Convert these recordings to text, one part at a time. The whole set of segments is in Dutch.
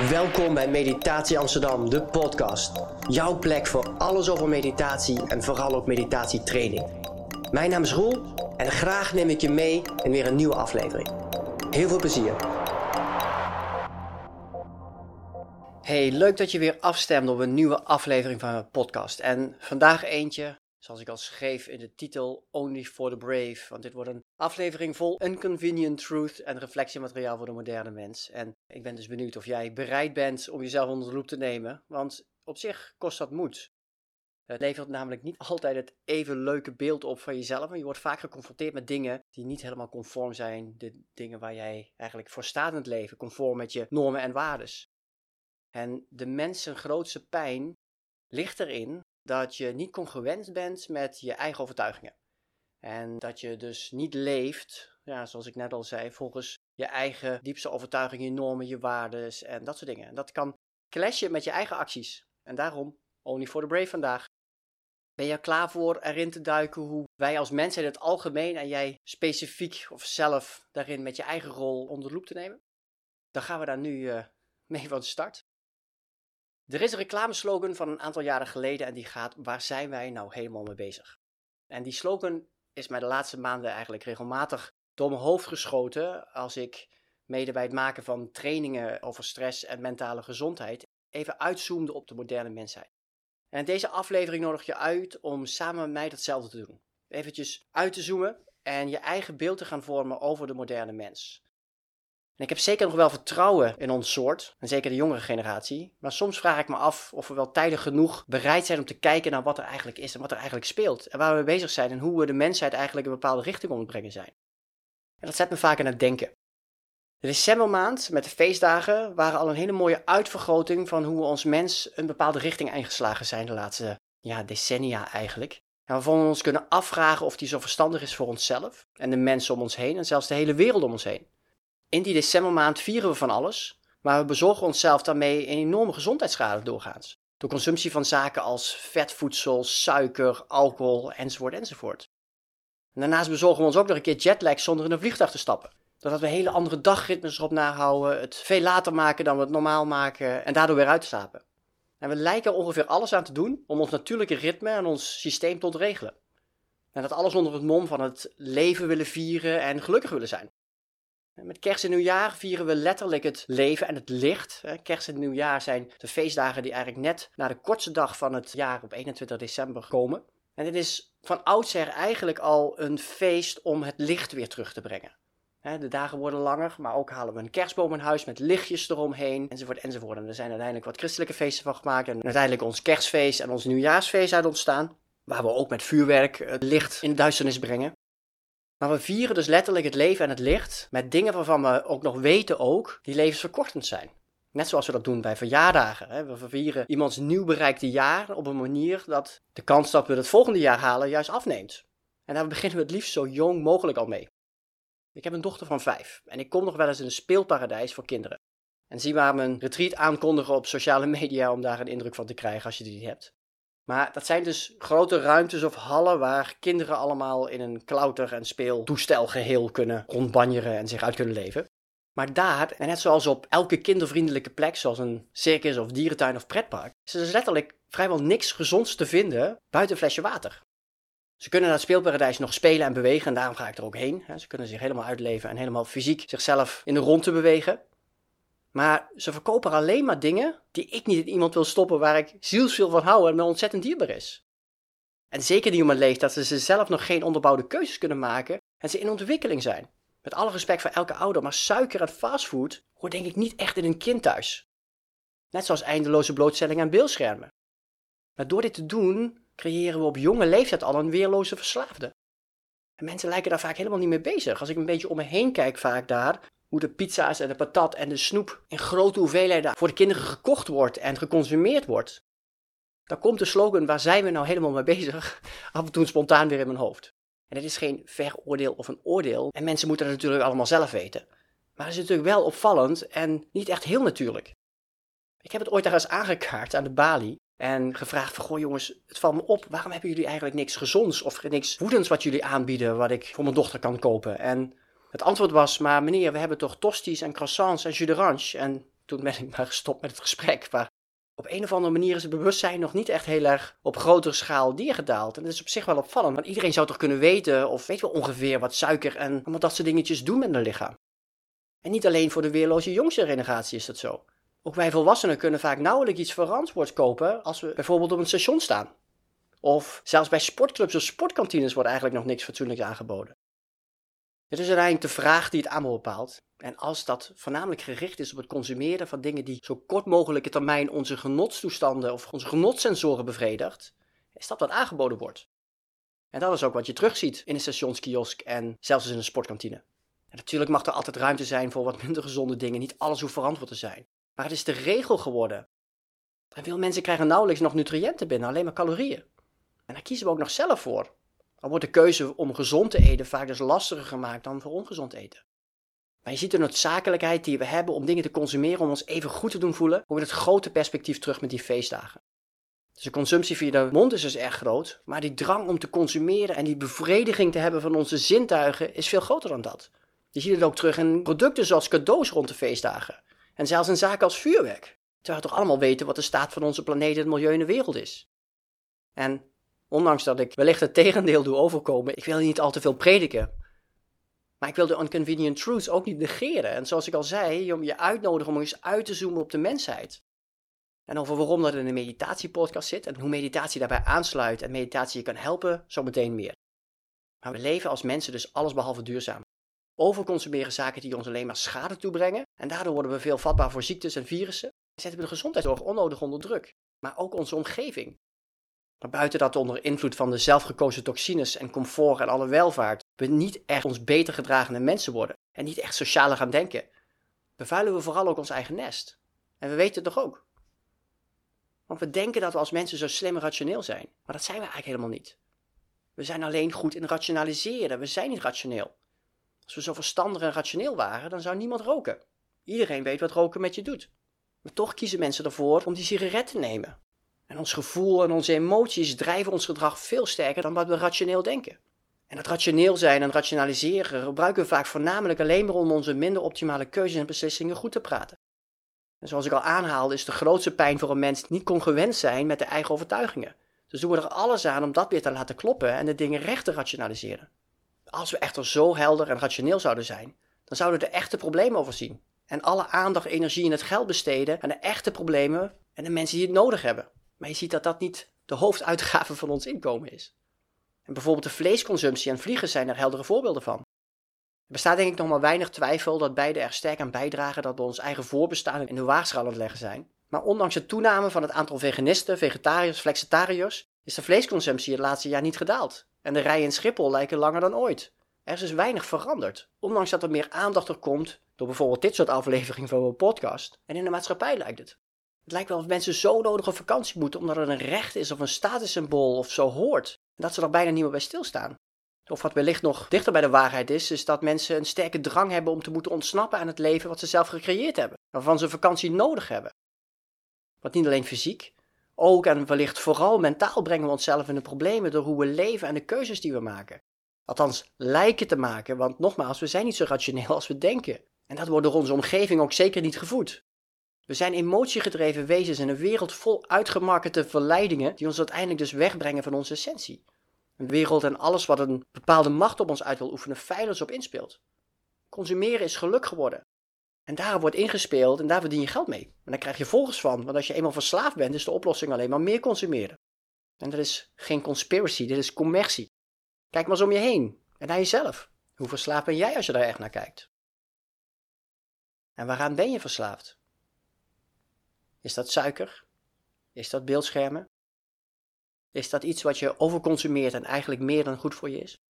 Welkom bij Meditatie Amsterdam, de podcast. Jouw plek voor alles over meditatie en vooral ook meditatietraining. Mijn naam is Roel en graag neem ik je mee in weer een nieuwe aflevering. Heel veel plezier. Hey, leuk dat je weer afstemt op een nieuwe aflevering van mijn podcast. En vandaag eentje, zoals ik al schreef in de titel, Only for the Brave. Want dit wordt een aflevering vol inconvenient truth en reflectiemateriaal voor de moderne mens. En ik ben dus benieuwd of jij bereid bent om jezelf onder de loep te nemen. Want op zich kost dat moed. Het levert namelijk niet altijd het even leuke beeld op van jezelf. En je wordt vaak geconfronteerd met dingen die niet helemaal conform zijn. De dingen waar jij eigenlijk voor staat in het leven. Conform met je normen en waardes. En de mensen grootste pijn ligt erin dat je niet congruent bent met je eigen overtuigingen. En dat je dus niet leeft, ja, zoals ik net al zei, volgens je eigen diepste overtuigingen, je normen, je waardes en dat soort dingen. En dat kan clashen met je eigen acties. En daarom, Only for the Brave vandaag. Ben je er klaar voor erin te duiken hoe wij als mensen in het algemeen en jij specifiek of zelf daarin met je eigen rol onder de loep te nemen? Dan gaan we daar nu mee van start. Er is een reclameslogan van een aantal jaren geleden en die gaat: waar zijn wij nou helemaal mee bezig? En die slogan is mij de laatste maanden eigenlijk regelmatig door mijn hoofd geschoten als ik mede bij het maken van trainingen over stress en mentale gezondheid even uitzoomde op de moderne mensheid. En in deze aflevering nodig je uit om samen met mij datzelfde te doen. Eventjes uit te zoomen en je eigen beeld te gaan vormen over de moderne mens. En ik heb zeker nog wel vertrouwen in ons soort, en zeker de jongere generatie, maar soms vraag ik me af of we wel tijdig genoeg bereid zijn om te kijken naar wat er eigenlijk is en wat er eigenlijk speelt. En waar we mee bezig zijn en hoe we de mensheid eigenlijk een bepaalde richting om het brengen zijn. En dat zet me vaak aan het denken. De decembermaand met de feestdagen waren al een hele mooie uitvergroting van hoe we als mens een bepaalde richting ingeslagen zijn de laatste decennia eigenlijk. En waarvan we ons kunnen afvragen of die zo verstandig is voor onszelf en de mensen om ons heen en zelfs de hele wereld om ons heen. In die decembermaand vieren we van alles, maar we bezorgen onszelf daarmee een enorme gezondheidsschade doorgaans. Door consumptie van zaken als vetvoedsel, suiker, alcohol enzovoort. En daarnaast bezorgen we ons ook nog een keer jetlag zonder in een vliegtuig te stappen. Doordat we hele andere dagritmes erop nahouden, het veel later maken dan we het normaal maken en daardoor weer uitslapen. En we lijken er ongeveer alles aan te doen om ons natuurlijke ritme en ons systeem te ontregelen. En dat alles onder het mom van het leven willen vieren en gelukkig willen zijn. Met kerst en nieuwjaar vieren we letterlijk het leven en het licht. Kerst en nieuwjaar zijn de feestdagen die eigenlijk net na de kortste dag van het jaar op 21 december komen. En dit is van oudsher eigenlijk al een feest om het licht weer terug te brengen. De dagen worden langer, maar ook halen we een kerstboom in huis met lichtjes eromheen, enzovoort. En er zijn uiteindelijk wat christelijke feesten van gemaakt en uiteindelijk ons kerstfeest en ons nieuwjaarsfeest uit ontstaan, waar we ook met vuurwerk het licht in de duisternis brengen. Maar we vieren dus letterlijk het leven en het licht met dingen waarvan we ook nog weten die levensverkortend zijn. Net zoals we dat doen bij verjaardagen. We vieren iemands nieuw bereikte jaar op een manier dat de kans dat we het volgende jaar halen juist afneemt. En daar beginnen we het liefst zo jong mogelijk al mee. Ik heb een dochter van 5 en ik kom nog wel eens in een speelparadijs voor kinderen. En zie maar mijn retreat aankondigen op sociale media om daar een indruk van te krijgen als je die hebt. Maar dat zijn dus grote ruimtes of hallen waar kinderen allemaal in een klauter- en speeltoestelgeheel kunnen rondbanjeren en zich uit kunnen leven. Maar daar, en net zoals op elke kindervriendelijke plek, zoals een circus of dierentuin of pretpark, is er dus letterlijk vrijwel niks gezonds te vinden buiten een flesje water. Ze kunnen naar het speelparadijs nog spelen en bewegen en daarom ga ik er ook heen. Ze kunnen zich helemaal uitleven en helemaal fysiek zichzelf in de rondte bewegen. Maar ze verkopen alleen maar dingen die ik niet in iemand wil stoppen waar ik zielsveel van hou en me ontzettend dierbaar is. En zeker niet om een leeftijd dat ze zelf nog geen onderbouwde keuzes kunnen maken en ze in ontwikkeling zijn. Met alle respect voor elke ouder, maar suiker en fastfood hoort denk ik niet echt in een kind thuis. Net zoals eindeloze blootstelling aan beeldschermen. Maar door dit te doen creëren we op jonge leeftijd al een weerloze verslaafde. En mensen lijken daar vaak helemaal niet mee bezig. Als ik een beetje om me heen kijk vaak daar, hoe de pizza's en de patat en de snoep in grote hoeveelheden voor de kinderen gekocht wordt en geconsumeerd wordt, dan komt de slogan: waar zijn we nou helemaal mee bezig, af en toe spontaan weer in mijn hoofd. En dit is geen veroordeel of een oordeel en mensen moeten het natuurlijk allemaal zelf weten. Maar het is natuurlijk wel opvallend en niet echt heel natuurlijk. Ik heb het ooit daar eens aangekaart aan de balie en gevraagd van: goh jongens, het valt me op, waarom hebben jullie eigenlijk niks gezonds of niks voedends wat jullie aanbieden wat ik voor mijn dochter kan kopen? En het antwoord was: maar meneer, we hebben toch tosties en croissants en jus d'orange en toen ben ik maar gestopt met het gesprek. Maar op een of andere manier is het bewustzijn nog niet echt heel erg op grotere schaal neergedaald. En dat is op zich wel opvallend, want iedereen zou toch kunnen weten, of weet wel ongeveer wat suiker en allemaal dat soort dingetjes doen met een lichaam. En niet alleen voor de weerloze jongste generatie is dat zo. Ook wij volwassenen kunnen vaak nauwelijks iets verantwoord kopen als we bijvoorbeeld op een station staan. Of zelfs bij sportclubs of sportkantines wordt eigenlijk nog niks fatsoenlijks aangeboden. Het is uiteindelijk de vraag die het aanbod bepaalt. En als dat voornamelijk gericht is op het consumeren van dingen die zo kort mogelijke termijn onze genotstoestanden of onze genotsensoren bevredigt, is dat wat aangeboden wordt. En dat is ook wat je terugziet in een stationskiosk en zelfs in een sportkantine. En natuurlijk mag er altijd ruimte zijn voor wat minder gezonde dingen, niet alles hoeft verantwoord te zijn. Maar het is de regel geworden. En veel mensen krijgen nauwelijks nog nutriënten binnen, alleen maar calorieën. En daar kiezen we ook nog zelf voor. Dan wordt de keuze om gezond te eten vaak dus lastiger gemaakt dan voor ongezond eten. Maar je ziet de noodzakelijkheid die we hebben om dingen te consumeren om ons even goed te doen voelen, ook in het grote perspectief terug met die feestdagen. Dus de consumptie via de mond is dus erg groot, maar die drang om te consumeren en die bevrediging te hebben van onze zintuigen is veel groter dan dat. Je ziet het ook terug in producten zoals cadeaus rond de feestdagen. En zelfs in zaken als vuurwerk. Terwijl we toch allemaal weten wat de staat van onze planeet, het milieu en de wereld is. En ondanks dat ik wellicht het tegendeel doe overkomen, ik wil niet al te veel prediken. Maar ik wil de inconvenient truths ook niet negeren. En zoals ik al zei, om je uitnodigen om eens uit te zoomen op de mensheid. En over waarom dat in een meditatiepodcast zit en hoe meditatie daarbij aansluit en meditatie je kan helpen, zometeen meer. Maar we leven als mensen dus allesbehalve duurzaam. Overconsumeren zaken die ons alleen maar schade toebrengen en daardoor worden we veel vatbaar voor ziektes en virussen en zetten we de gezondheidszorg onnodig onder druk. Maar ook onze omgeving. Maar buiten dat onder invloed van de zelfgekozen toxines en comfort en alle welvaart we niet echt ons beter gedragende mensen worden en niet echt socialer gaan denken, bevuilen we vooral ook ons eigen nest. En we weten het toch ook. Want we denken dat we als mensen zo slim en rationeel zijn, maar dat zijn we eigenlijk helemaal niet. We zijn alleen goed in rationaliseren, we zijn niet rationeel. Als we zo verstandig en rationeel waren, dan zou niemand roken. Iedereen weet wat roken met je doet. Maar toch kiezen mensen ervoor om die sigaret te nemen. En ons gevoel en onze emoties drijven ons gedrag veel sterker dan wat we rationeel denken. En dat rationeel zijn en rationaliseren gebruiken we vaak voornamelijk alleen maar om onze minder optimale keuzes en beslissingen goed te praten. En zoals ik al aanhaalde is de grootste pijn voor een mens niet congruent zijn met de eigen overtuigingen. Dus doen we er alles aan om dat weer te laten kloppen en de dingen recht te rationaliseren. Als we echter zo helder en rationeel zouden zijn, dan zouden we de echte problemen overzien. En alle aandacht, energie en het geld besteden aan de echte problemen en de mensen die het nodig hebben. Maar je ziet dat dat niet de hoofduitgave van ons inkomen is. En bijvoorbeeld de vleesconsumptie en vliegen zijn er heldere voorbeelden van. Er bestaat denk ik nog maar weinig twijfel dat beide er sterk aan bijdragen dat we ons eigen voorbestaan in de waagschaal aan het leggen zijn. Maar ondanks de toename van het aantal veganisten, vegetariërs, flexitariërs, is de vleesconsumptie het laatste jaar niet gedaald. En de rijen in Schiphol lijken langer dan ooit. Er is dus weinig veranderd. Ondanks dat er meer aandacht er komt door bijvoorbeeld dit soort afleveringen van mijn podcast. En in de maatschappij lijkt het. Het lijkt wel of mensen zo nodig op vakantie moeten omdat het een recht is of een statussymbool of zo hoort. En dat ze er bijna niet meer bij stilstaan. Of wat wellicht nog dichter bij de waarheid is dat mensen een sterke drang hebben om te moeten ontsnappen aan het leven wat ze zelf gecreëerd hebben. Waarvan ze vakantie nodig hebben. Want niet alleen fysiek, ook en wellicht vooral mentaal brengen we onszelf in de problemen door hoe we leven en de keuzes die we maken. Althans, lijken te maken, want nogmaals, we zijn niet zo rationeel als we denken. En dat wordt door onze omgeving ook zeker niet gevoed. We zijn emotiegedreven wezens in een wereld vol uitgemarkete verleidingen die ons uiteindelijk dus wegbrengen van onze essentie. Een wereld en alles wat een bepaalde macht op ons uit wil oefenen feilloos op inspeelt. Consumeren is geluk geworden. En daar wordt ingespeeld en daar verdien je geld mee. En daar krijg je volgers van, want als je eenmaal verslaafd bent is de oplossing alleen maar meer consumeren. En dat is geen conspiracy, dit is commercie. Kijk maar eens om je heen en naar jezelf. Hoe verslaafd ben jij als je daar echt naar kijkt? En waaraan ben je verslaafd? Is dat suiker? Is dat beeldschermen? Is dat iets wat je overconsumeert en eigenlijk meer dan goed voor je is?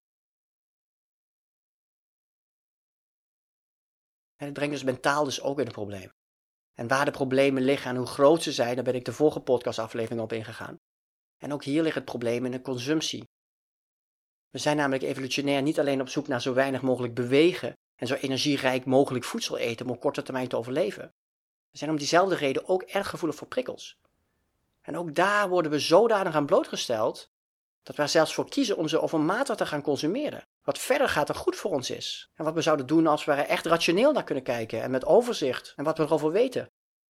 En het brengt dus mentaal dus ook in een probleem. En waar de problemen liggen en hoe groot ze zijn, daar ben ik de vorige podcastaflevering op ingegaan. En ook hier ligt het probleem in de consumptie. We zijn namelijk evolutionair niet alleen op zoek naar zo weinig mogelijk bewegen en zo energierijk mogelijk voedsel eten om op korte termijn te overleven. We zijn om diezelfde reden ook erg gevoelig voor prikkels. En ook daar worden we zodanig aan blootgesteld Dat we er zelfs voor kiezen om ze overmatig te gaan consumeren. Wat verder gaat dan goed voor ons is. En wat we zouden doen als we er echt rationeel naar kunnen kijken en met overzicht en wat we erover weten.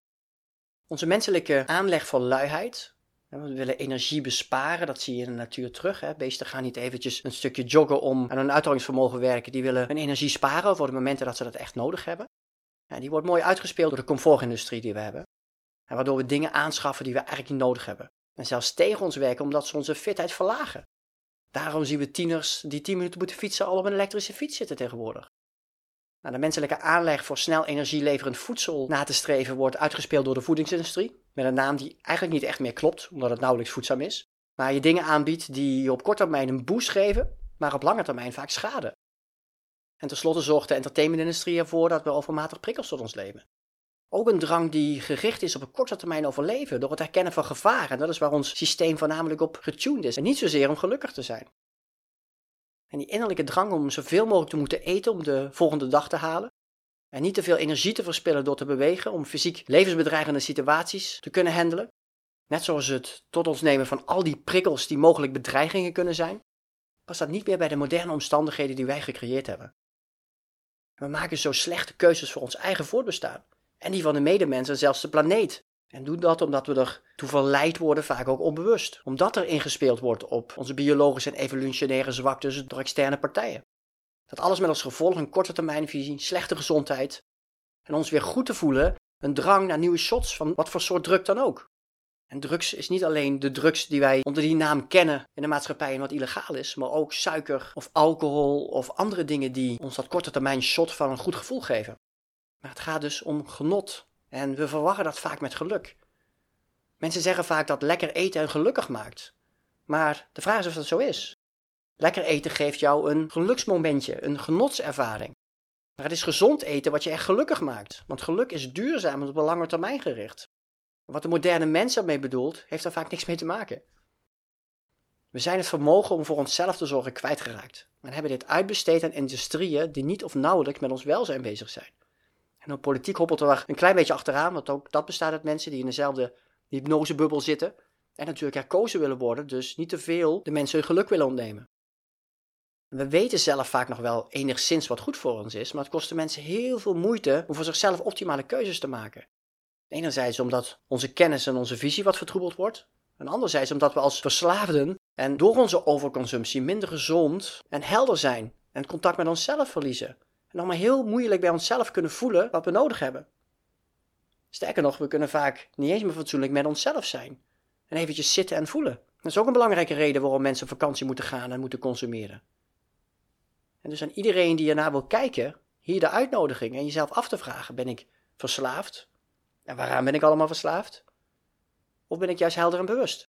Onze menselijke aanleg voor luiheid. We willen energie besparen, dat zie je in de natuur terug. Beesten gaan niet eventjes een stukje joggen om aan hun uithoudingsvermogen werken. Die willen hun energie sparen voor de momenten dat ze dat echt nodig hebben. Die wordt mooi uitgespeeld door de comfortindustrie die we hebben. En waardoor we dingen aanschaffen die we eigenlijk niet nodig hebben. En zelfs tegen ons werken omdat ze onze fitheid verlagen. Daarom zien we tieners die 10 minuten moeten fietsen al op een elektrische fiets zitten tegenwoordig. De menselijke aanleg voor snel energieleverend voedsel na te streven wordt uitgespeeld door de voedingsindustrie. Met een naam die eigenlijk niet echt meer klopt, omdat het nauwelijks voedzaam is. Maar je dingen aanbiedt die je op korte termijn een boost geven, maar op lange termijn vaak schaden. En tenslotte zorgt de entertainmentindustrie ervoor dat we overmatig prikkels tot ons nemen. Ook een drang die gericht is op een korte termijn overleven door het herkennen van gevaar. En dat is waar ons systeem voornamelijk op getuned is en niet zozeer om gelukkig te zijn. En die innerlijke drang om zoveel mogelijk te moeten eten om de volgende dag te halen. En niet te veel energie te verspillen door te bewegen om fysiek levensbedreigende situaties te kunnen handelen. Net zoals het tot ons nemen van al die prikkels die mogelijk bedreigingen kunnen zijn. Past dat niet meer bij de moderne omstandigheden die wij gecreëerd hebben. We maken zo slechte keuzes voor ons eigen voortbestaan. En die van de medemens en zelfs de planeet. En doen dat omdat we er toe verleid worden, vaak ook onbewust. Omdat er ingespeeld wordt op onze biologische en evolutionaire zwaktes door externe partijen. Dat alles met als gevolg een korte termijnvisie, slechte gezondheid. En ons weer goed te voelen, een drang naar nieuwe shots van wat voor soort drug dan ook. En drugs is niet alleen de drugs die wij onder die naam kennen in de maatschappij en wat illegaal is. Maar ook suiker of alcohol of andere dingen die ons dat korte termijn shot van een goed gevoel geven. Maar het gaat dus om genot. En we verwarren dat vaak met geluk. Mensen zeggen vaak dat lekker eten hen gelukkig maakt. Maar de vraag is of dat zo is. Lekker eten geeft jou een geluksmomentje, een genotservaring. Maar het is gezond eten wat je echt gelukkig maakt. Want geluk is duurzaam en op een lange termijn gericht. Wat de moderne mens ermee bedoelt, heeft daar vaak niks mee te maken. We zijn het vermogen om voor onszelf te zorgen kwijtgeraakt. En hebben dit uitbesteed aan industrieën die niet of nauwelijks met ons welzijn bezig zijn. En de politiek hobbelt er een klein beetje achteraan, want ook dat bestaat uit mensen die in dezelfde hypnosebubbel zitten. En natuurlijk herkozen willen worden, dus niet te veel de mensen hun geluk willen ontnemen. We weten zelf vaak nog wel enigszins wat goed voor ons is, maar het kost de mensen heel veel moeite om voor zichzelf optimale keuzes te maken. Enerzijds omdat onze kennis en onze visie wat vertroebeld wordt. En anderzijds omdat we als verslaafden en door onze overconsumptie minder gezond en helder zijn en het contact met onszelf verliezen. En nog maar heel moeilijk bij onszelf kunnen voelen wat we nodig hebben. Sterker nog, we kunnen vaak niet eens meer fatsoenlijk met onszelf zijn. En eventjes zitten en voelen. Dat is ook een belangrijke reden waarom mensen op vakantie moeten gaan en moeten consumeren. En dus aan iedereen die ernaar wil kijken, hier de uitnodiging en jezelf af te vragen, ben ik verslaafd? En waaraan ben ik allemaal verslaafd? Of ben ik juist helder en bewust?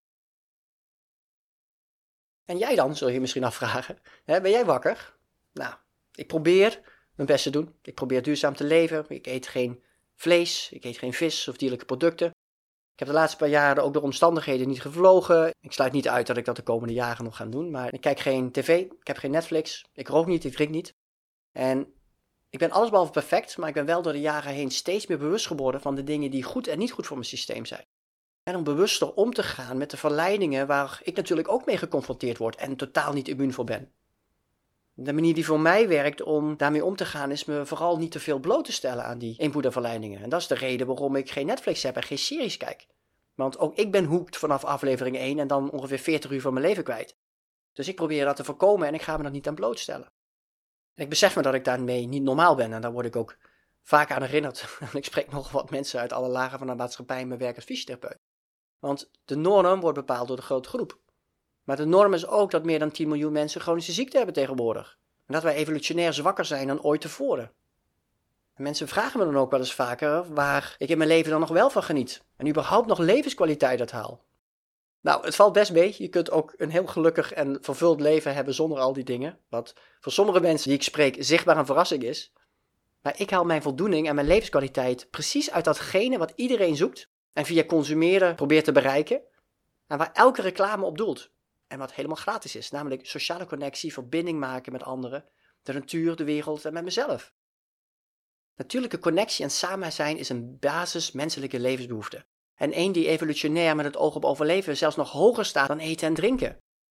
En jij dan, zul je je misschien afvragen. Ben jij wakker? Nou, ik probeer mijn best te doen. Ik probeer duurzaam te leven. Ik eet geen vlees, ik eet geen vis of dierlijke producten. Ik heb de laatste paar jaren ook door omstandigheden niet gevlogen. Ik sluit niet uit dat ik dat de komende jaren nog ga doen. Maar ik kijk geen tv, ik heb geen Netflix, ik rook niet, ik drink niet. En ik ben allesbehalve perfect, maar ik ben wel door de jaren heen steeds meer bewust geworden van de dingen die goed en niet goed voor mijn systeem zijn. En om bewuster om te gaan met de verleidingen waar ik natuurlijk ook mee geconfronteerd word en totaal niet immuun voor ben. De manier die voor mij werkt om daarmee om te gaan is me vooral niet te veel bloot te stellen aan die inputverleidingen. En dat is de reden waarom ik geen Netflix heb en geen series kijk. Want ook ik ben hooked vanaf aflevering 1 en dan ongeveer 40 uur van mijn leven kwijt. Dus ik probeer dat te voorkomen en ik ga me dat niet aan blootstellen. En ik besef me dat ik daarmee niet normaal ben en daar word ik ook vaak aan herinnerd. Ik spreek nog wat mensen uit alle lagen van de maatschappij in mijn werk als fysiotherapeut. Want de norm wordt bepaald door de grote groep. Maar de norm is ook dat meer dan 10 miljoen mensen chronische ziekte hebben tegenwoordig. En dat wij evolutionair zwakker zijn dan ooit tevoren. En mensen vragen me dan ook wel eens vaker waar ik in mijn leven dan nog wel van geniet. En überhaupt nog levenskwaliteit uit haal. Nou, het valt best mee. Je kunt ook een heel gelukkig en vervuld leven hebben zonder al die dingen. Wat voor sommige mensen die ik spreek zichtbaar een verrassing is. Maar ik haal mijn voldoening en mijn levenskwaliteit precies uit datgene wat iedereen zoekt. En via consumeren probeert te bereiken. En waar elke reclame op doelt. En wat helemaal gratis is, namelijk sociale connectie, verbinding maken met anderen, de natuur, de wereld en met mezelf. Natuurlijke connectie en samen zijn is een basis menselijke levensbehoefte. En één die evolutionair met het oog op overleven zelfs nog hoger staat dan eten en drinken.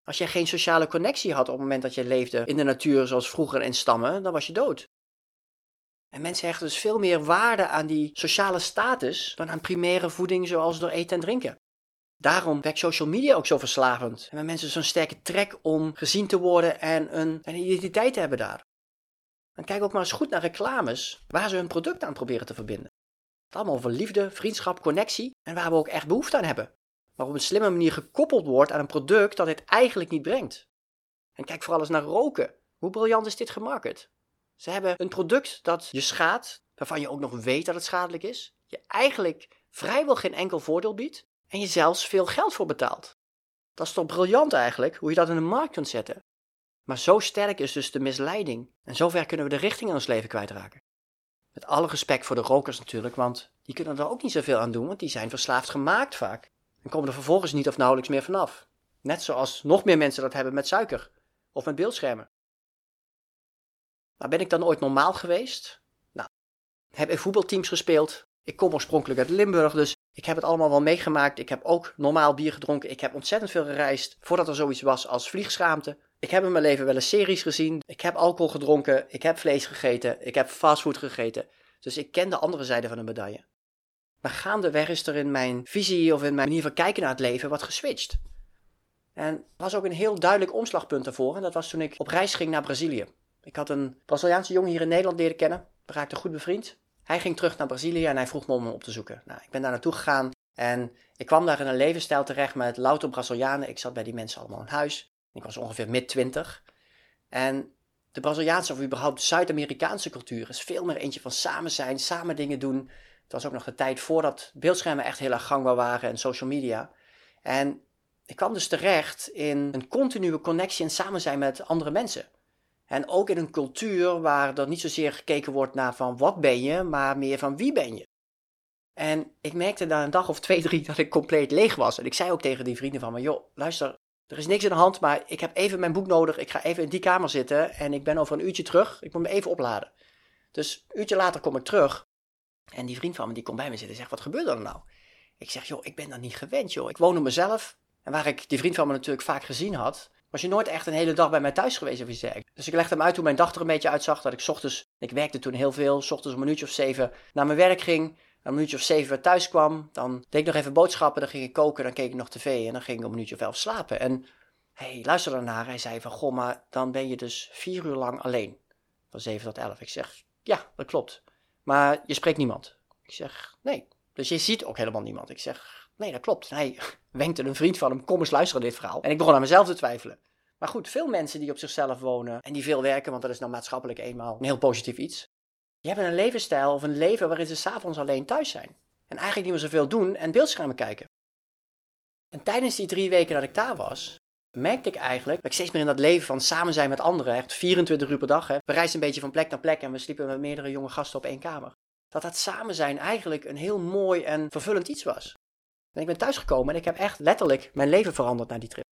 Als je geen sociale connectie had op het moment dat je leefde in de natuur zoals vroeger in stammen, dan was je dood. En mensen hechten dus veel meer waarde aan die sociale status dan aan primaire voeding zoals door eten en drinken. Daarom werkt social media ook zo verslavend. En hebben mensen zo'n sterke trek om gezien te worden en een identiteit te hebben daar. En kijk ook maar eens goed naar reclames waar ze hun product aan proberen te verbinden. Het allemaal over liefde, vriendschap, connectie en waar we ook echt behoefte aan hebben. Maar op een slimme manier gekoppeld wordt aan een product dat dit eigenlijk niet brengt. En kijk vooral eens naar roken. Hoe briljant is dit gemarket? Ze hebben een product dat je schaadt, waarvan je ook nog weet dat het schadelijk is. Je eigenlijk vrijwel geen enkel voordeel biedt en je zelfs veel geld voor betaalt. Dat is toch briljant eigenlijk, hoe je dat in de markt kunt zetten. Maar zo sterk is dus de misleiding en zover kunnen we de richting in ons leven kwijtraken. Met alle respect voor de rokers natuurlijk, want die kunnen er ook niet zoveel aan doen, want die zijn verslaafd gemaakt vaak. En komen er vervolgens niet of nauwelijks meer vanaf. Net zoals nog meer mensen dat hebben met suiker of met beeldschermen. Maar ben ik dan ooit normaal geweest? Nou, heb in voetbalteams gespeeld. Ik kom oorspronkelijk uit Limburg, dus ik heb het allemaal wel meegemaakt. Ik heb ook normaal bier gedronken. Ik heb ontzettend veel gereisd voordat er zoiets was als vliegschaamte. Ik heb in mijn leven wel eens series gezien. Ik heb alcohol gedronken. Ik heb vlees gegeten. Ik heb fastfood gegeten. Dus ik ken de andere zijde van de medaille. Maar gaandeweg is er in mijn visie of in mijn manier van kijken naar het leven wat geswitcht. En er was ook een heel duidelijk omslagpunt daarvoor. En dat was toen ik op reis ging naar Brazilië. Ik had een Braziliaanse jongen hier in Nederland leren kennen. We raakten goed bevriend. Hij ging terug naar Brazilië en hij vroeg me om hem op te zoeken. Nou, ik ben daar naartoe gegaan en ik kwam daar in een levensstijl terecht met louter Brazilianen. Ik zat bij die mensen allemaal in huis. Ik was ongeveer mid-20. En de Braziliaanse of überhaupt Zuid-Amerikaanse cultuur is veel meer eentje van samen zijn, samen dingen doen. Het was ook nog de tijd voordat beeldschermen echt heel erg gangbaar waren en social media. En ik kwam dus terecht in een continue connectie en samen zijn met andere mensen. En ook in een cultuur waar er niet zozeer gekeken wordt naar van wat ben je, maar meer van wie ben je. En ik merkte na een dag of 2, 3 dat ik compleet leeg was. En ik zei ook tegen die vrienden van me, joh, luister, er is niks in de hand, maar ik heb even mijn boek nodig. Ik ga even in die kamer zitten en ik ben over een uurtje terug. Ik moet me even opladen. Dus een uurtje later kom ik terug. En die vriend van me die komt bij me zitten en zegt, wat gebeurt er nou? Ik zeg, joh, ik ben dat niet gewend, joh. Ik woon op mezelf. En waar ik die vriend van me natuurlijk vaak gezien had, was je nooit echt een hele dag bij mij thuis geweest of iets dergelijks. Dus ik legde hem uit hoe mijn dag er een beetje uitzag. Dat ik ochtends, ik werkte toen heel veel, 's ochtends om een uurtje of 7 naar mijn werk ging. Om een uurtje of 7 weer thuis kwam. Dan deed ik nog even boodschappen, dan ging ik koken, dan keek ik nog tv en dan ging ik om een uurtje of 11 slapen. En hij luisterde ernaar, hij zei van, goh, maar dan ben je dus 4 uur lang alleen. Van 7 tot 11. Ik zeg, ja, dat klopt. Maar je spreekt niemand. Ik zeg, nee. Dus je ziet ook helemaal niemand. Ik zeg, nee, dat klopt. En hij wenkte een vriend van hem, kom eens luisteren naar dit verhaal. En ik begon aan mezelf te twijfelen. Maar goed, veel mensen die op zichzelf wonen en die veel werken, want dat is nou maatschappelijk eenmaal een heel positief iets. Die hebben een levensstijl of een leven waarin ze 's avonds alleen thuis zijn. En eigenlijk niet meer zoveel doen en beeldschermen kijken. En tijdens die 3 weken dat ik daar was, merkte ik eigenlijk dat ik steeds meer in dat leven van samen zijn met anderen, echt 24 uur per dag. We reisden een beetje van plek naar plek en we sliepen met meerdere jonge gasten op 1 kamer. Dat samen zijn eigenlijk een heel mooi en vervullend iets was. En ik ben thuisgekomen en ik heb echt letterlijk mijn leven veranderd na die trip.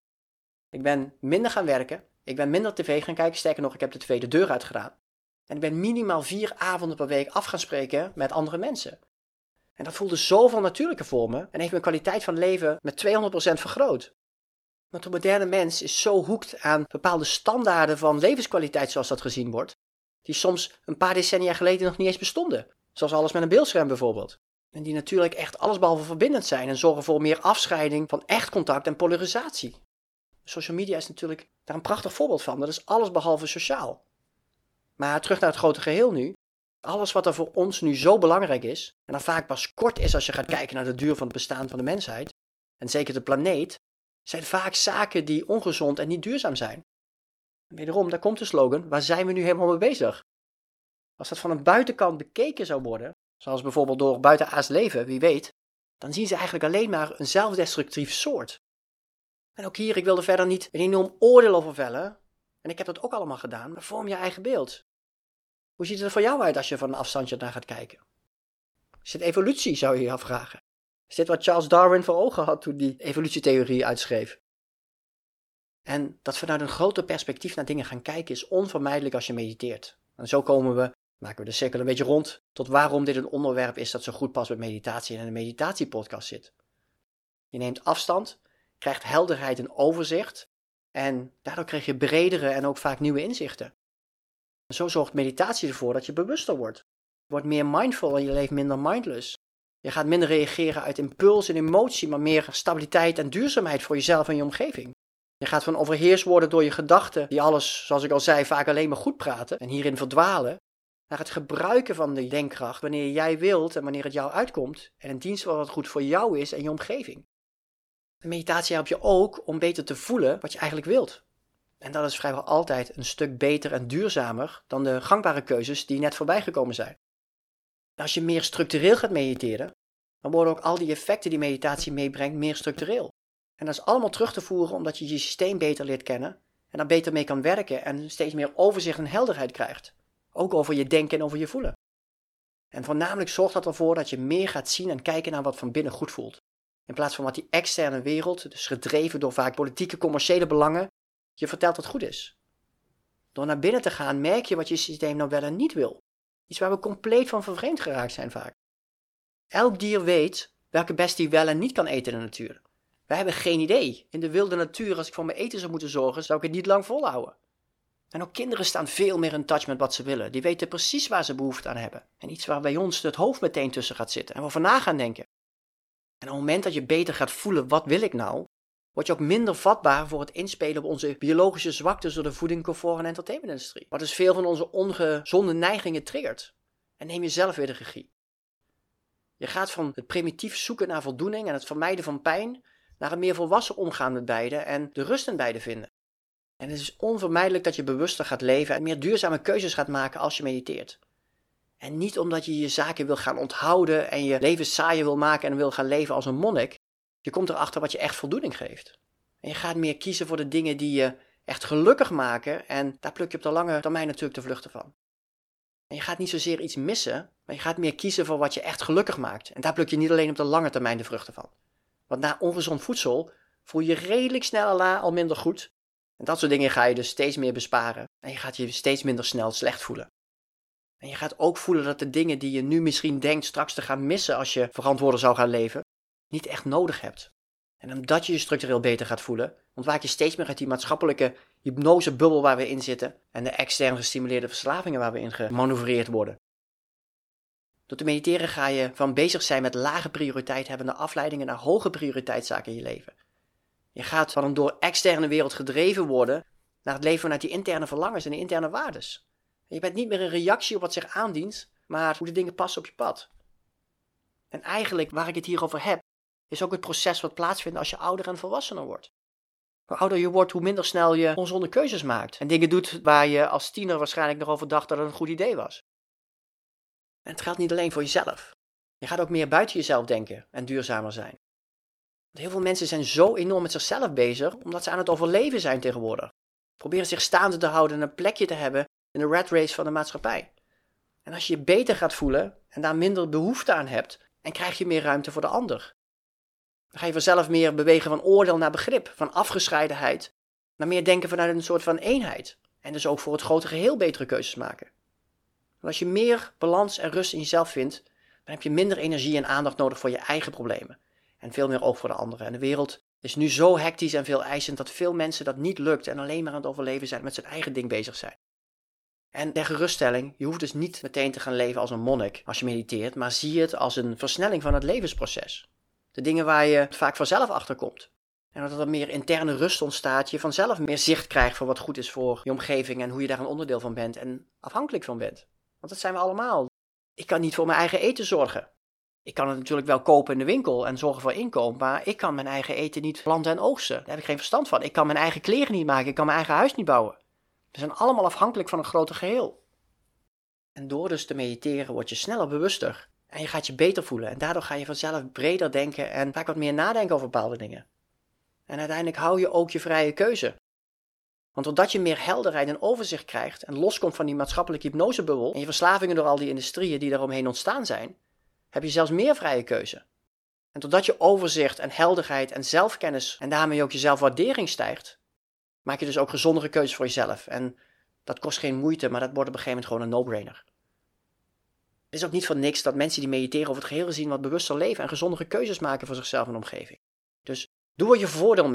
Ik ben minder gaan werken, ik ben minder tv gaan kijken, sterker nog, ik heb de tv de deur uitgedaan. En ik ben minimaal 4 avonden per week af gaan spreken met andere mensen. En dat voelde zoveel natuurlijker voor me en heeft mijn kwaliteit van leven met 200% vergroot. Want de moderne mens is zo hoekt aan bepaalde standaarden van levenskwaliteit zoals dat gezien wordt, die soms een paar decennia geleden nog niet eens bestonden. Zoals alles met een beeldscherm bijvoorbeeld. En die natuurlijk echt allesbehalve verbindend zijn en zorgen voor meer afscheiding van echt contact en polarisatie. Social media is natuurlijk daar een prachtig voorbeeld van. Dat is allesbehalve sociaal. Maar terug naar het grote geheel nu. Alles wat er voor ons nu zo belangrijk is, en dan vaak pas kort is als je gaat kijken naar de duur van het bestaan van de mensheid, en zeker de planeet, zijn vaak zaken die ongezond en niet duurzaam zijn. En wederom, daar komt de slogan, waar zijn we nu helemaal mee bezig? Als dat van een buitenkant bekeken zou worden, zoals bijvoorbeeld door buitenaards leven, wie weet, dan zien ze eigenlijk alleen maar een zelfdestructief soort. En ook hier, ik wil er verder niet een enorm oordeel over vellen, en ik heb dat ook allemaal gedaan, maar vorm je eigen beeld. Hoe ziet het er voor jou uit als je van een afstandje naar gaat kijken? Is dit evolutie, zou je je afvragen? Is dit wat Charles Darwin voor ogen had toen die evolutietheorie uitschreef? En dat vanuit een groter perspectief naar dingen gaan kijken is onvermijdelijk als je mediteert. En zo maken we de cirkel een beetje rond tot waarom dit een onderwerp is dat zo goed past bij meditatie en in een meditatiepodcast zit. Je neemt afstand, krijgt helderheid en overzicht En daardoor krijg je bredere en ook vaak nieuwe inzichten. En zo zorgt meditatie ervoor dat je bewuster wordt. Je wordt meer mindful en je leeft minder mindless. Je gaat minder reageren uit impuls en emotie, maar meer stabiliteit en duurzaamheid voor jezelf en je omgeving. Je gaat van overheerst worden door je gedachten, die alles, zoals ik al zei, vaak alleen maar goed praten en hierin verdwalen, naar het gebruiken van die denkkracht wanneer jij wilt en wanneer het jou uitkomt en in dienst van wat goed voor jou is en je omgeving. De meditatie helpt je ook om beter te voelen wat je eigenlijk wilt. En dat is vrijwel altijd een stuk beter en duurzamer dan de gangbare keuzes die net voorbij gekomen zijn. En als je meer structureel gaat mediteren, dan worden ook al die effecten die meditatie meebrengt meer structureel. En dat is allemaal terug te voeren omdat je je systeem beter leert kennen en daar beter mee kan werken en steeds meer overzicht en helderheid krijgt. Ook over je denken en over je voelen. En voornamelijk zorgt dat ervoor dat je meer gaat zien en kijken naar wat van binnen goed voelt. In plaats van wat die externe wereld, dus gedreven door vaak politieke, commerciële belangen, je vertelt wat goed is. Door naar binnen te gaan merk je wat je systeem nou wel en niet wil. Iets waar we compleet van vervreemd geraakt zijn vaak. Elk dier weet welke best hij wel en niet kan eten in de natuur. Wij hebben geen idee. In de wilde natuur, als ik voor mijn eten zou moeten zorgen, zou ik het niet lang volhouden. En ook kinderen staan veel meer in touch met wat ze willen. Die weten precies waar ze behoefte aan hebben. En iets waar bij ons het hoofd meteen tussen gaat zitten en we over na gaan denken. En op het moment dat je beter gaat voelen, wat wil ik nou, word je ook minder vatbaar voor het inspelen op onze biologische zwaktes door de voeding, comfort en entertainmentindustrie. Wat dus veel van onze ongezonde neigingen triggert. En neem jezelf weer de regie. Je gaat van het primitief zoeken naar voldoening en het vermijden van pijn, naar een meer volwassen omgaan met beide en de rust in beide vinden. En het is onvermijdelijk dat je bewuster gaat leven en meer duurzame keuzes gaat maken als je mediteert. En niet omdat je je zaken wil gaan onthouden en je leven saaier wil maken en wil gaan leven als een monnik. Je komt erachter wat je echt voldoening geeft. En je gaat meer kiezen voor de dingen die je echt gelukkig maken en daar pluk je op de lange termijn natuurlijk de vruchten van. En je gaat niet zozeer iets missen, maar je gaat meer kiezen voor wat je echt gelukkig maakt. En daar pluk je niet alleen op de lange termijn de vruchten van. Want na ongezond voedsel voel je redelijk snel al minder goed. En dat soort dingen ga je dus steeds meer besparen. En je gaat je steeds minder snel slecht voelen. En je gaat ook voelen dat de dingen die je nu misschien denkt straks te gaan missen als je verantwoorder zou gaan leven, niet echt nodig hebt. En omdat je je structureel beter gaat voelen, ontwaak je steeds meer uit die maatschappelijke hypnosebubbel waar we in zitten en de extern gestimuleerde verslavingen waar we in gemanoeuvreerd worden. Door te mediteren ga je van bezig zijn met lage prioriteit hebbende afleidingen naar hoge prioriteitszaken in je leven. Je gaat van een door externe wereld gedreven worden naar het leven vanuit die interne verlangens en die interne waardes. En je bent niet meer een reactie op wat zich aandient, maar hoe de dingen passen op je pad. En eigenlijk, waar ik het hier over heb, is ook het proces wat plaatsvindt als je ouder en volwassener wordt. Hoe ouder je wordt, hoe minder snel je ongezonde keuzes maakt. En dingen doet waar je als tiener waarschijnlijk nog over dacht dat het een goed idee was. En het geldt niet alleen voor jezelf. Je gaat ook meer buiten jezelf denken en duurzamer zijn. Want heel veel mensen zijn zo enorm met zichzelf bezig, omdat ze aan het overleven zijn tegenwoordig. Proberen zich staande te houden en een plekje te hebben in de rat race van de maatschappij. En als je je beter gaat voelen en daar minder behoefte aan hebt, en krijg je meer ruimte voor de ander. Dan ga je vanzelf meer bewegen van oordeel naar begrip, van afgescheidenheid, naar meer denken vanuit een soort van eenheid. En dus ook voor het grote geheel betere keuzes maken. Want als je meer balans en rust in jezelf vindt, dan heb je minder energie en aandacht nodig voor je eigen problemen. En veel meer oog voor de anderen. En de wereld is nu zo hectisch en veel eisend dat veel mensen dat niet lukt en alleen maar aan het overleven zijn, met zijn eigen ding bezig zijn. En ter geruststelling, je hoeft dus niet meteen te gaan leven als een monnik als je mediteert, maar zie het als een versnelling van het levensproces. De dingen waar je vaak vanzelf achter komt. En dat er meer interne rust ontstaat, je vanzelf meer zicht krijgt voor wat goed is voor je omgeving en hoe je daar een onderdeel van bent en afhankelijk van bent. Want dat zijn we allemaal. Ik kan niet voor mijn eigen eten zorgen. Ik kan het natuurlijk wel kopen in de winkel en zorgen voor inkomen, maar ik kan mijn eigen eten niet planten en oogsten. Daar heb ik geen verstand van. Ik kan mijn eigen kleren niet maken, ik kan mijn eigen huis niet bouwen. We zijn allemaal afhankelijk van een groter geheel. En door dus te mediteren word je sneller bewuster en je gaat je beter voelen. En daardoor ga je vanzelf breder denken en vaak wat meer nadenken over bepaalde dingen. En uiteindelijk hou je ook je vrije keuze. Want doordat je meer helderheid en overzicht krijgt en loskomt van die maatschappelijke hypnosebubbel en je verslavingen door al die industrieën die daaromheen ontstaan zijn, heb je zelfs meer vrije keuze. En doordat je overzicht en helderheid en zelfkennis en daarmee ook je zelfwaardering stijgt, maak je dus ook gezondere keuzes voor jezelf. En dat kost geen moeite, maar dat wordt op een gegeven moment gewoon een no-brainer. Het is ook niet voor niks dat mensen die mediteren over het geheel gezien wat bewuster leven en gezondere keuzes maken voor zichzelf en de omgeving. Dus doe er je voordeel mee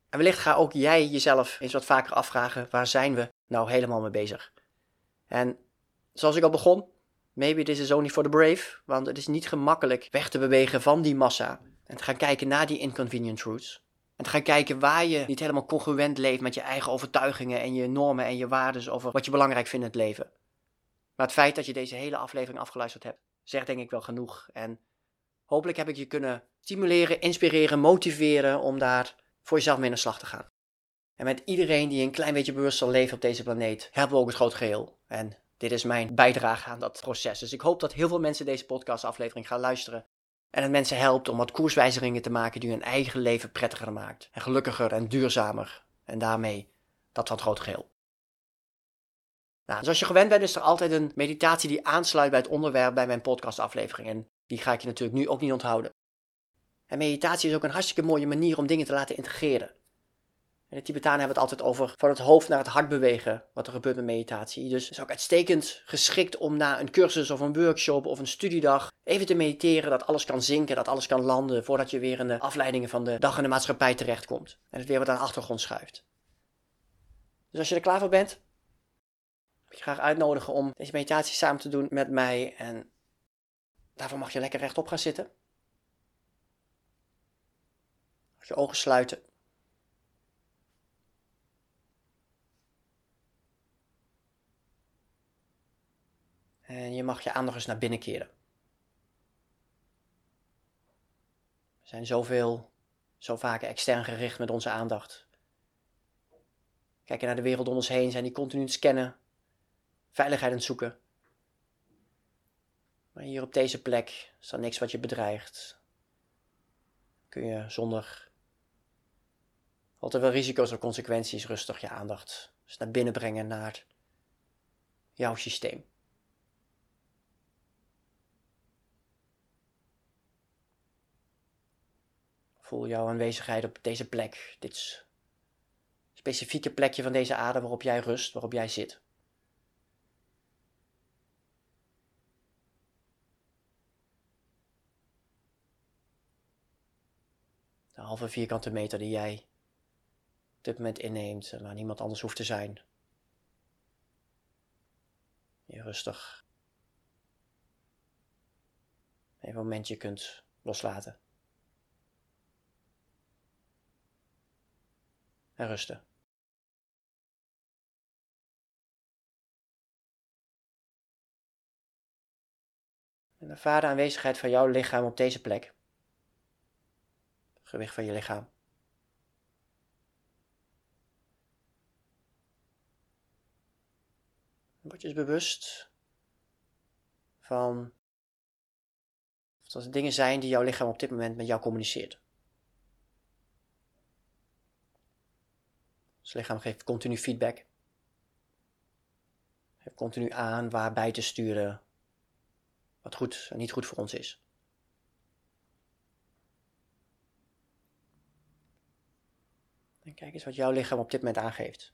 En wellicht ga ook jij jezelf eens wat vaker afvragen, waar zijn we nou helemaal mee bezig? En zoals ik al begon, maybe this is only for the brave, want het is niet gemakkelijk weg te bewegen van die massa en te gaan kijken naar die inconvenient truths. En te gaan kijken waar je niet helemaal congruent leeft met je eigen overtuigingen en je normen en je waarden over wat je belangrijk vindt in het leven. Maar het feit dat je deze hele aflevering afgeluisterd hebt, zegt denk ik wel genoeg. En hopelijk heb ik je kunnen stimuleren, inspireren, motiveren om daar voor jezelf mee aan de slag te gaan. En met iedereen die een klein beetje bewust zal leven op deze planeet, helpen we ook het groot geheel. En dit is mijn bijdrage aan dat proces. Dus ik hoop dat heel veel mensen deze podcastaflevering gaan luisteren. En het mensen helpt om wat koerswijzigingen te maken die hun eigen leven prettiger maakt. En gelukkiger en duurzamer. En daarmee dat van het groot geheel. Nou, zoals je gewend bent is er altijd een meditatie die aansluit bij het onderwerp bij mijn podcastaflevering. En die ga ik je natuurlijk nu ook niet onthouden. En meditatie is ook een hartstikke mooie manier om dingen te laten integreren. En de Tibetanen hebben het altijd over van het hoofd naar het hart bewegen, wat er gebeurt met meditatie. Dus het is ook uitstekend geschikt om na een cursus of een workshop of een studiedag even te mediteren, dat alles kan zinken, dat alles kan landen, voordat je weer in de afleidingen van de dag in de maatschappij terechtkomt. En het weer wat aan de achtergrond schuift. Dus als je er klaar voor bent, wil ik je graag uitnodigen om deze meditatie samen te doen met mij. En daarvoor mag je lekker rechtop gaan zitten. Je ogen sluiten. En je mag je aandacht eens naar binnen keren. We zijn zo vaak extern gericht met onze aandacht. Kijken naar de wereld om ons heen, zijn die continu aan het scannen, veiligheid aan het zoeken. Maar hier op deze plek is er niks wat je bedreigt. Kun je zonder altijd wel risico's of consequenties rustig je aandacht eens naar binnen brengen naar jouw systeem. Voel jouw aanwezigheid op deze plek, dit specifieke plekje van deze aarde waarop jij rust, waarop jij zit. De halve vierkante meter die jij op dit moment inneemt en waar niemand anders hoeft te zijn. Je rustig even een momentje kunt loslaten. En rusten. En ervaar de aanwezigheid van jouw lichaam op deze plek. Het gewicht van je lichaam. Word je eens bewust van of dat er dingen zijn die jouw lichaam op dit moment met jou communiceert. Het lichaam geeft continu feedback. Geeft continu aan waar bij te sturen wat goed en niet goed voor ons is. En kijk eens wat jouw lichaam op dit moment aangeeft.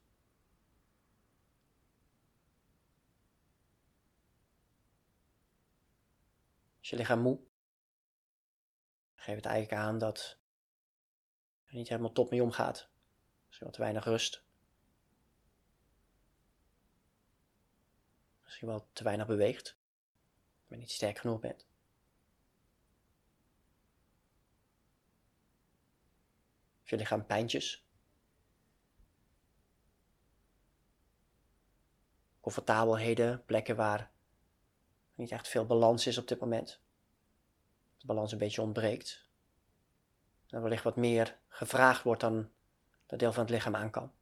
Is je lichaam moe? Geef het eigenlijk aan dat er niet helemaal top mee omgaat. Misschien wat te weinig rust. Misschien wel te weinig beweegt. Maar niet sterk genoeg bent. Of je lichaam pijntjes. Comfortabelheden, plekken waar niet echt veel balans is op dit moment. De balans een beetje ontbreekt. En wellicht wat meer gevraagd wordt dan dat deel van het lichaam aan kan.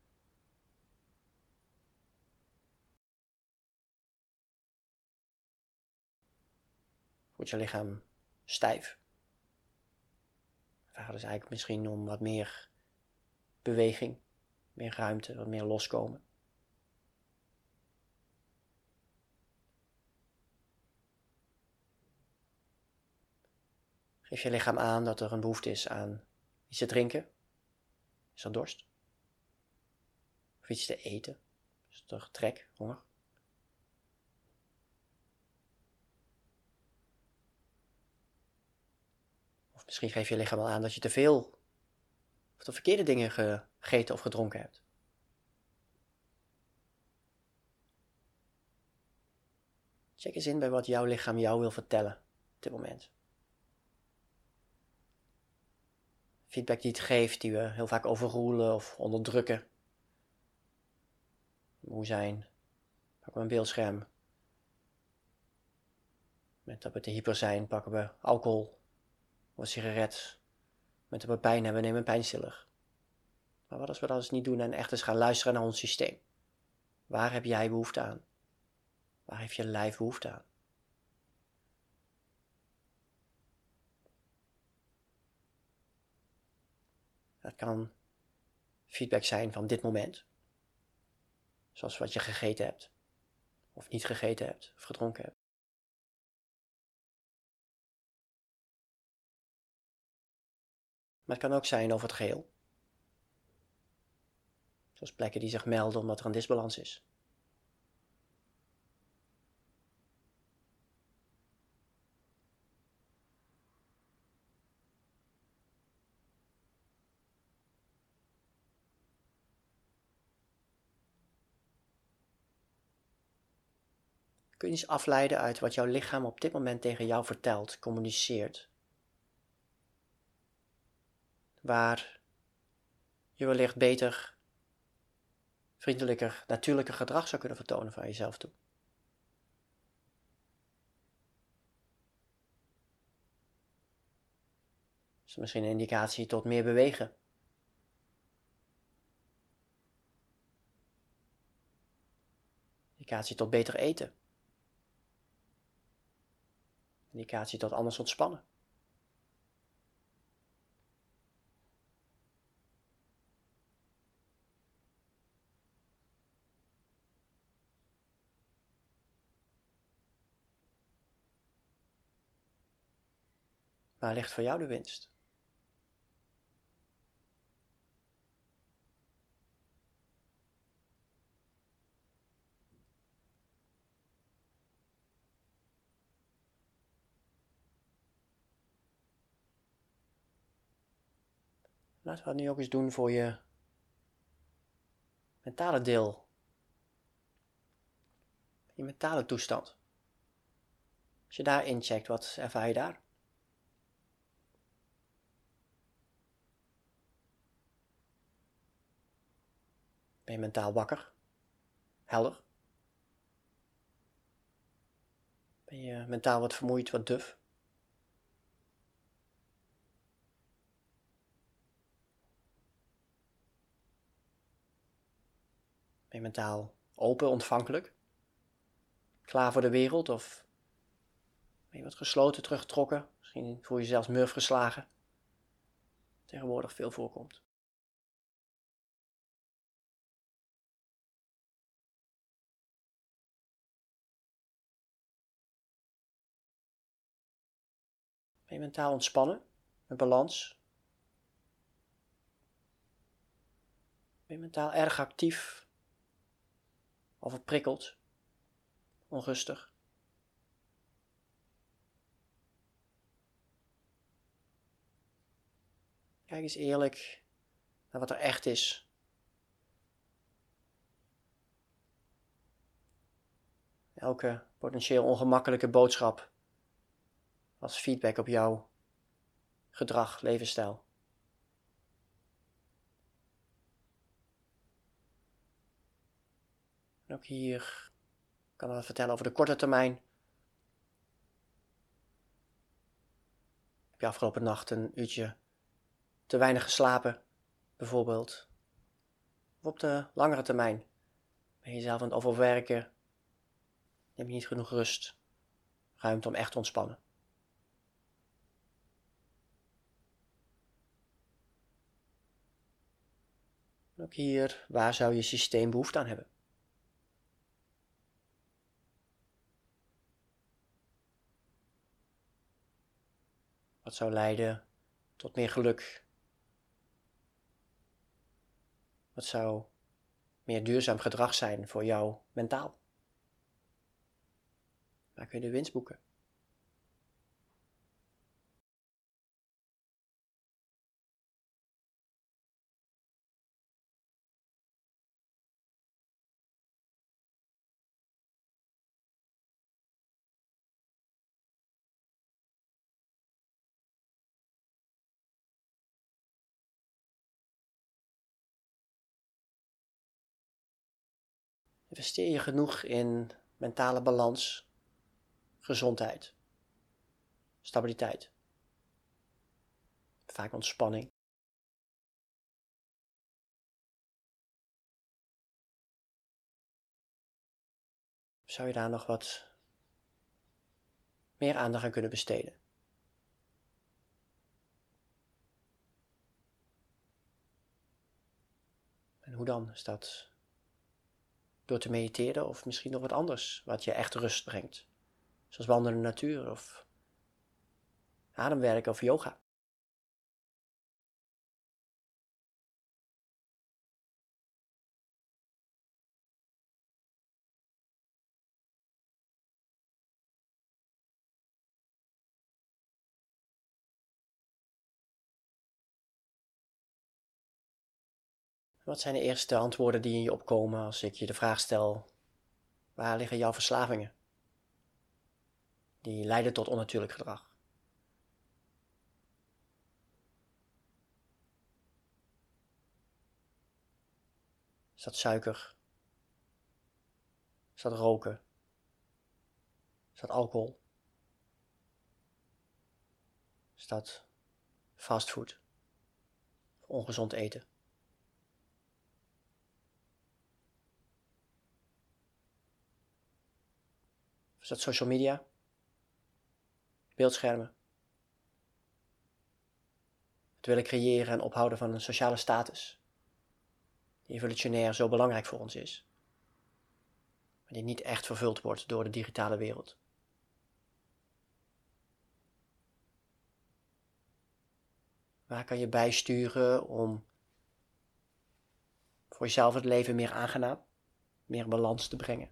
Wordt je lichaam stijf. Vraag dus eigenlijk misschien om wat meer beweging, meer ruimte, wat meer loskomen. Geef je lichaam aan dat er een behoefte is aan iets te drinken. Is er dorst? Of iets te eten? Is er trek, honger? Of misschien geef je lichaam al aan dat je te veel of de verkeerde dingen gegeten of gedronken hebt. Check eens in bij wat jouw lichaam jou wil vertellen op dit moment. Feedback die het geeft, die we heel vaak overroelen of onderdrukken. Moe zijn, pakken we een beeldscherm. Op het moment dat we te hyper zijn, pakken we alcohol of een sigaret. Op het moment dat we pijn hebben, nemen we een pijnstiller. Maar wat als we dat eens niet doen en echt eens gaan luisteren naar ons systeem? Waar heb jij behoefte aan? Waar heeft je lijf behoefte aan? Dat kan feedback zijn van dit moment. Zoals wat je gegeten hebt. Of niet gegeten hebt. Of gedronken hebt. Maar het kan ook zijn over het geheel. Zoals plekken die zich melden omdat er een disbalans is. Kun je eens afleiden uit wat jouw lichaam op dit moment tegen jou vertelt, communiceert. Waar je wellicht beter, vriendelijker, natuurlijker gedrag zou kunnen vertonen van jezelf toe. Is misschien een indicatie tot meer bewegen. Indicatie tot beter eten. Indicatie tot anders ontspannen. Waar ligt voor jou de winst? Laten we dat nu ook eens doen voor je mentale deel. Je mentale toestand. Als je daar incheckt, wat ervaar je daar? Ben je mentaal wakker? Helder? Ben je mentaal wat vermoeid, wat duf? Ben je mentaal open, ontvankelijk? Klaar voor de wereld? Of ben je wat gesloten, teruggetrokken? Misschien voel je je zelfs murf geslagen. Tegenwoordig veel voorkomt. Ben je mentaal ontspannen? Met balans? Ben je mentaal erg actief? Overprikkeld? Onrustig? Kijk eens eerlijk naar wat er echt is. Elke potentieel ongemakkelijke boodschap als feedback op jouw gedrag, levensstijl. En ook hier kan ik wat vertellen over de korte termijn. Heb je afgelopen nacht een uurtje te weinig geslapen, bijvoorbeeld? Of op de langere termijn ben je jezelf aan het overwerken, neem je niet genoeg rust, ruimte om echt te ontspannen. En ook hier, waar zou je systeem behoefte aan hebben? Wat zou leiden tot meer geluk? Wat zou meer duurzaam gedrag zijn voor jou mentaal? Waar kun je de winst boeken? Investeer je genoeg in mentale balans, gezondheid, stabiliteit, vaak ontspanning? Zou je daar nog wat meer aandacht aan kunnen besteden? En hoe dan? Is dat door te mediteren of misschien nog wat anders wat je echt rust brengt? Zoals wandelen in de natuur of ademwerken of yoga. Wat zijn de eerste antwoorden die in je opkomen als ik je de vraag stel: waar liggen jouw verslavingen? Die leiden tot onnatuurlijk gedrag. Is dat suiker? Is dat roken? Is dat alcohol? Is dat fastfood? Of ongezond eten? Of is dat social media? Beeldschermen? Het willen creëren en ophouden van een sociale status, die evolutionair zo belangrijk voor ons is, maar die niet echt vervuld wordt door de digitale wereld. Waar kan je bijsturen om voor jezelf het leven meer aangenaam, meer in balans te brengen?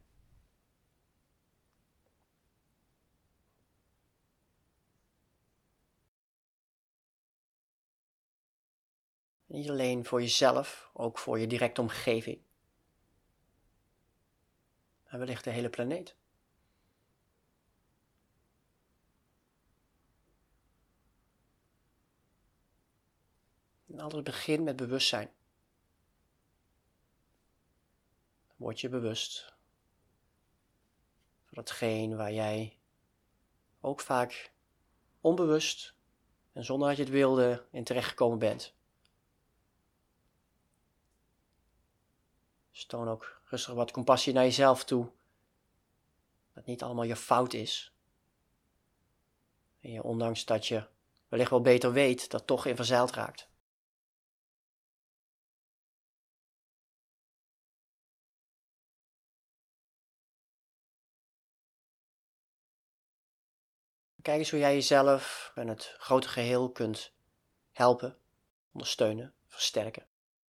Niet alleen voor jezelf, ook voor je directe omgeving. Maar wellicht de hele planeet. En alles begint met bewustzijn. Word je bewust van datgene waar jij ook vaak onbewust en zonder dat je het wilde in terechtgekomen bent. Dus toon ook rustig wat compassie naar jezelf toe. Dat niet allemaal je fout is. En je, ondanks dat je wellicht wel beter weet, dat toch in verzeild raakt. Kijk eens hoe jij jezelf en het grote geheel kunt helpen, ondersteunen, versterken.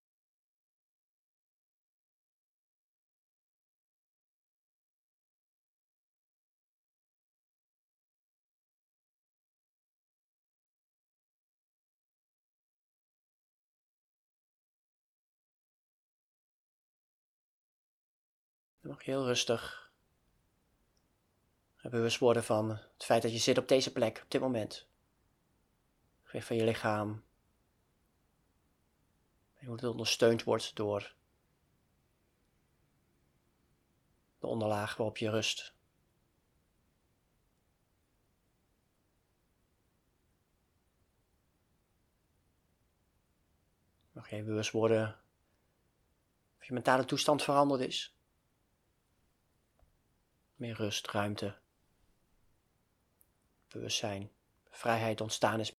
Dan mag je heel rustig en bewust worden van het feit dat je zit op deze plek, op dit moment. Gewicht van je lichaam. En hoe het ondersteund wordt door de onderlaag waarop je rust. Mag je bewust worden of je mentale toestand veranderd is. Meer rust, ruimte, bewustzijn, vrijheid ontstaan is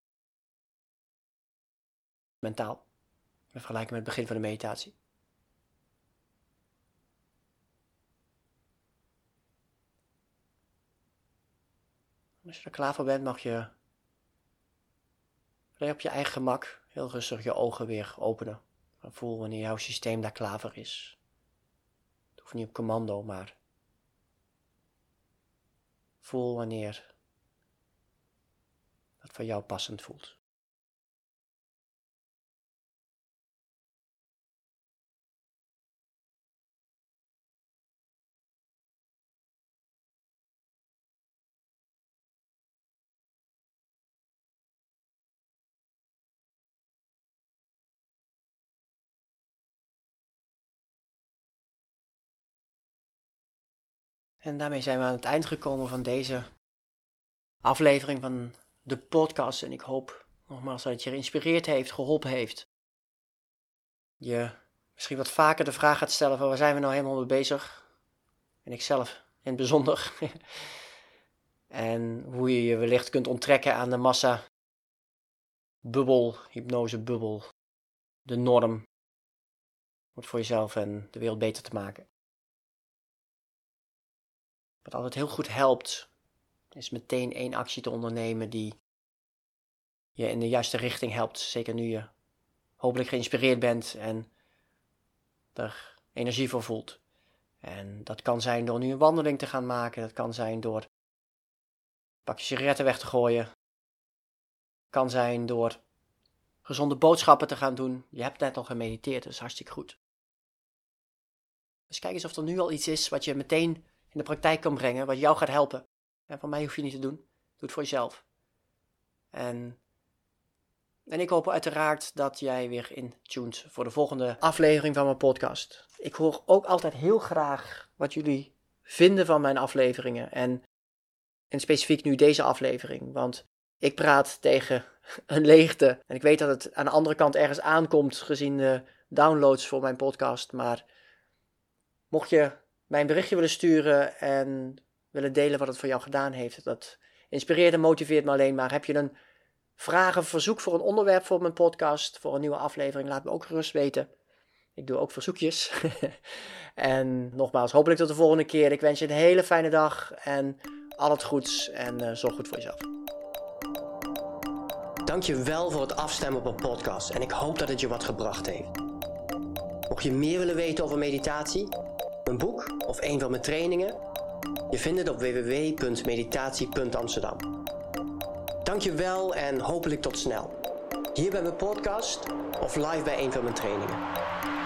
mentaal. In vergelijking met het begin van de meditatie. Als je er klaar voor bent, mag je op je eigen gemak heel rustig je ogen weer openen. En voel wanneer jouw systeem daar klaar voor is. Het hoeft niet op commando, maar voel wanneer dat voor jou passend voelt. En daarmee zijn we aan het eind gekomen van deze aflevering van de podcast. En ik hoop nogmaals dat het je geïnspireerd heeft, geholpen heeft. Je misschien wat vaker de vraag gaat stellen van waar zijn we nou helemaal mee bezig? En ik zelf in het bijzonder. En hoe je je wellicht kunt onttrekken aan de massa bubbel, hypnosebubbel. De norm. Om het voor jezelf en de wereld beter te maken. Wat altijd heel goed helpt, is meteen 1 actie te ondernemen die je in de juiste richting helpt. Zeker nu je hopelijk geïnspireerd bent en er energie voor voelt. En dat kan zijn door nu een wandeling te gaan maken. Dat kan zijn door een pakje sigaretten weg te gooien. Het kan zijn door gezonde boodschappen te gaan doen. Je hebt net al gemediteerd, dat is hartstikke goed. Dus kijk eens of er nu al iets is wat je meteen in de praktijk kan brengen, wat jou gaat helpen. En van mij hoef je niet te doen. Doe het voor jezelf. En ik hoop uiteraard dat jij weer intuned voor de volgende aflevering van mijn podcast. Ik hoor ook altijd heel graag wat jullie vinden van mijn afleveringen. En specifiek nu deze aflevering. Want ik praat tegen een leegte. En ik weet dat het aan de andere kant ergens aankomt gezien de downloads voor mijn podcast. Maar mocht je mij een berichtje willen sturen en willen delen wat het voor jou gedaan heeft. Dat inspireert en motiveert me alleen maar. Heb je een vraag of verzoek voor een onderwerp voor mijn podcast, voor een nieuwe aflevering, laat me ook gerust weten. Ik doe ook verzoekjes. En nogmaals, hopelijk tot de volgende keer. Ik wens je een hele fijne dag en al het goeds en zorg goed voor jezelf. Dank je wel voor het afstemmen op een podcast en ik hoop dat het je wat gebracht heeft. Mocht je meer willen weten over meditatie, mijn boek of een van mijn trainingen, je vindt het op www.meditatie.amsterdam. Dank je wel en hopelijk tot snel. Hier bij mijn podcast of live bij een van mijn trainingen.